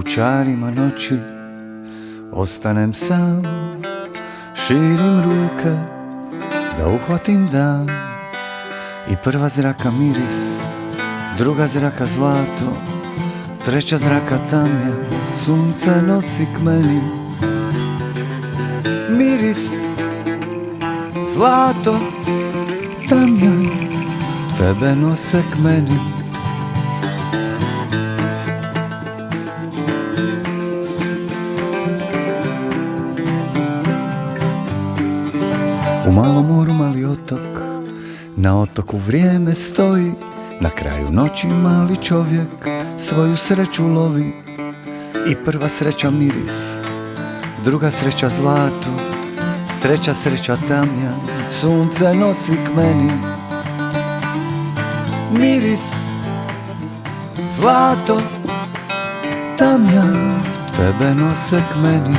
čarima noći ostanem sam, širim ruke da uhvatim dan. I prva zraka miris, druga zraka zlato, treća zraka tamja, sunce nosi k meni. Miris, zlato, tamja, tebe nose k meni. U malom moru mali otok, na otoku vrijeme stoji, na kraju noći mali čovjek svoju sreću lovi. I prva sreća miris, druga sreća zlato, treća sreća tamja, sunce nosi k meni. Miris, zlato, tamja, tebe nose k meni.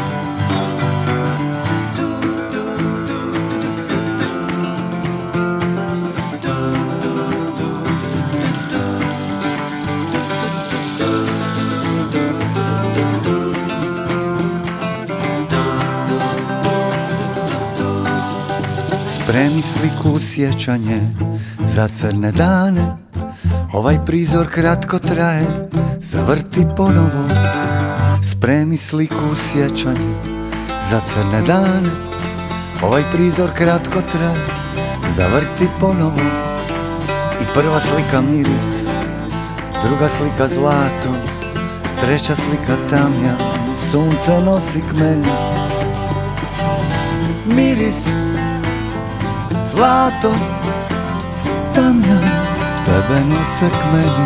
Spremi sliku sjećanje za crne dane, ovaj prizor kratko traje, zavrti ponovo. Spremi sliku sjećanje za crne dane, ovaj prizor kratko traje, zavrti ponovo. I prva slika miris, druga slika zlato, treća slika tamja, sunce nosi k meni. Miris, zlato, tamja, tebe nose k meni.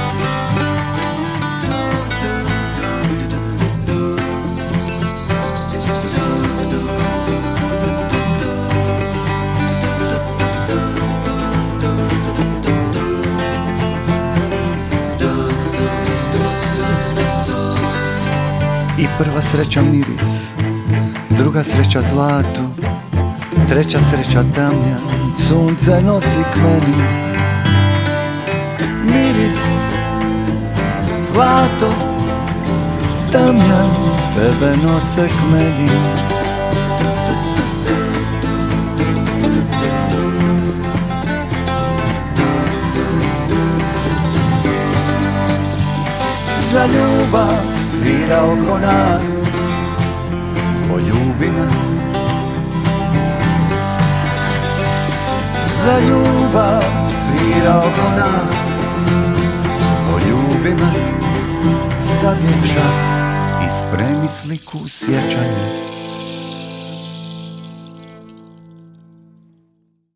I prva sreća miris, druga sreća zlato, treća sreća tamja, sunce nosi k meni. Miris, zlato, tamja, tebe nose k meni. Za ljubav svira oko nas, poljubi me. Za ljubav svira oko nas, poljubi me. Sad je čas i spremi sliku sjećanja